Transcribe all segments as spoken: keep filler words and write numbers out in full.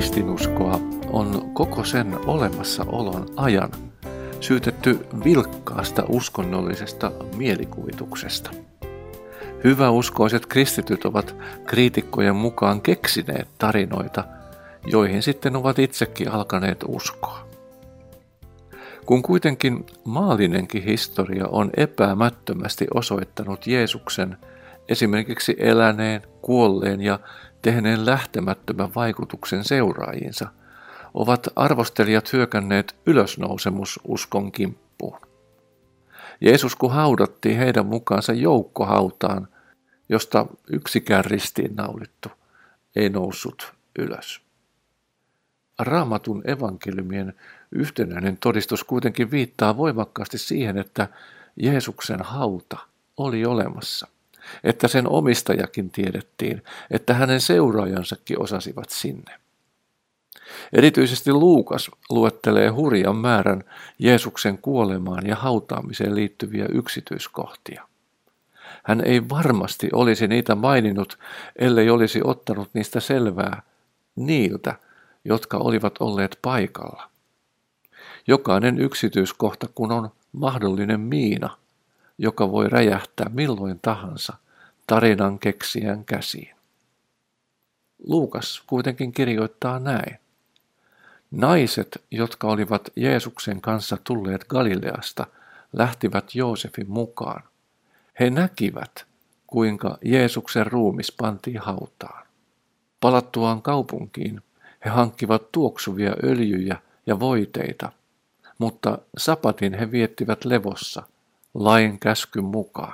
Kristinuskoa on koko sen olemassaolon ajan syytetty vilkkaasta uskonnollisesta mielikuvituksesta. Hyväuskoiset kristityt ovat kriitikkojen mukaan keksineet tarinoita, joihin sitten ovat itsekin alkaneet uskoa. Kun kuitenkin maallinenkin historia on epäämättömästi osoittanut Jeesuksen esimerkiksi eläneen, kuolleen ja tehneen lähtemättömän vaikutuksen seuraajinsa, ovat arvostelijat hyökänneet ylösnousemususkon kimppuun. Jeesus kun haudattiin heidän mukaansa joukkohautaan, josta yksikään ristiin naulittu ei noussut ylös. Raamatun evankeliumien yhtenäinen todistus kuitenkin viittaa voimakkaasti siihen, että Jeesuksen hauta oli olemassa, että sen omistajakin tiedettiin, että hänen seuraajansakin osasivat sinne. Erityisesti Luukas luettelee hurjan määrän Jeesuksen kuolemaan ja hautaamiseen liittyviä yksityiskohtia. Hän ei varmasti olisi niitä maininnut, ellei olisi ottanut niistä selvää niiltä, jotka olivat olleet paikalla. Jokainen yksityiskohta kun on mahdollinen miina, joka voi räjähtää milloin tahansa tarinan keksijän käsiin. Luukas kuitenkin kirjoittaa näin. Naiset, jotka olivat Jeesuksen kanssa tulleet Galileasta, lähtivät Joosefin mukaan. He näkivät, kuinka Jeesuksen ruumis pantiin hautaan. Palattuaan kaupunkiin he hankkivat tuoksuvia öljyjä ja voiteita, mutta sapatin he viettivät levossa lain käskyn mukaan.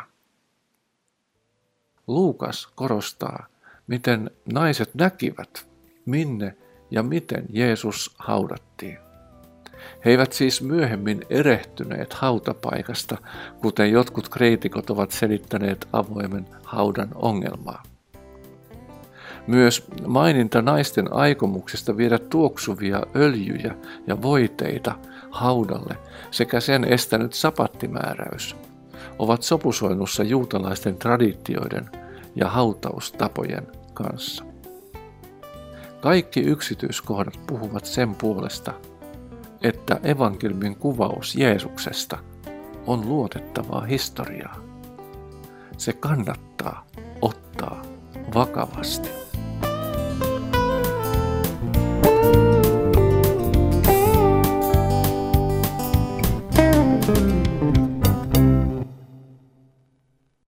Luukas korostaa, miten naiset näkivät, minne ja miten Jeesus haudattiin. He eivät siis myöhemmin erehtyneet hautapaikasta, kuten jotkut kriitikot ovat selittäneet avoimen haudan ongelmaa. Myös maininta naisten aikomuksesta viedä tuoksuvia öljyjä ja voiteita haudalle sekä sen estänyt sapattimääräys ovat sopusoinnussa juutalaisten traditioiden ja hautaustapojen kanssa. Kaikki yksityiskohdat puhuvat sen puolesta, että evankeliumin kuvaus Jeesuksesta on luotettavaa historiaa. Se kannattaa ottaa vakavasti.